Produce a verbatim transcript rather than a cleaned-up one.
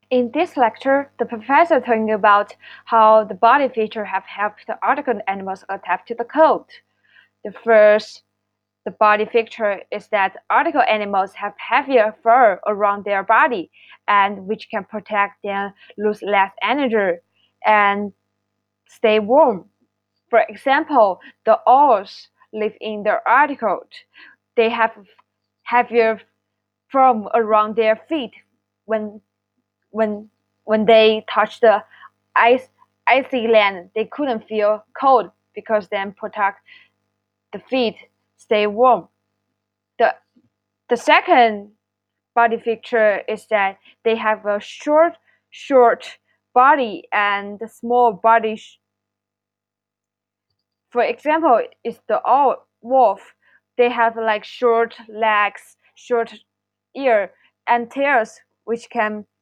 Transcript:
In this lecture, the professor talking about how the body feature have helped the Arctic animals adapt to the cold. The first the body feature is that Arctic animals have heavier fur around their body, and which can protect them lose less energy and stay warm. For example, the owls live in the Arctic. They have heavier fur around their feet when when when they touch the ice icy land. They couldn't feel cold because then protect the feet stay warm. The the second body feature is that they have a short short body and small body. For example, is the owl wolf. They have like short legs, short ear, and tails, which can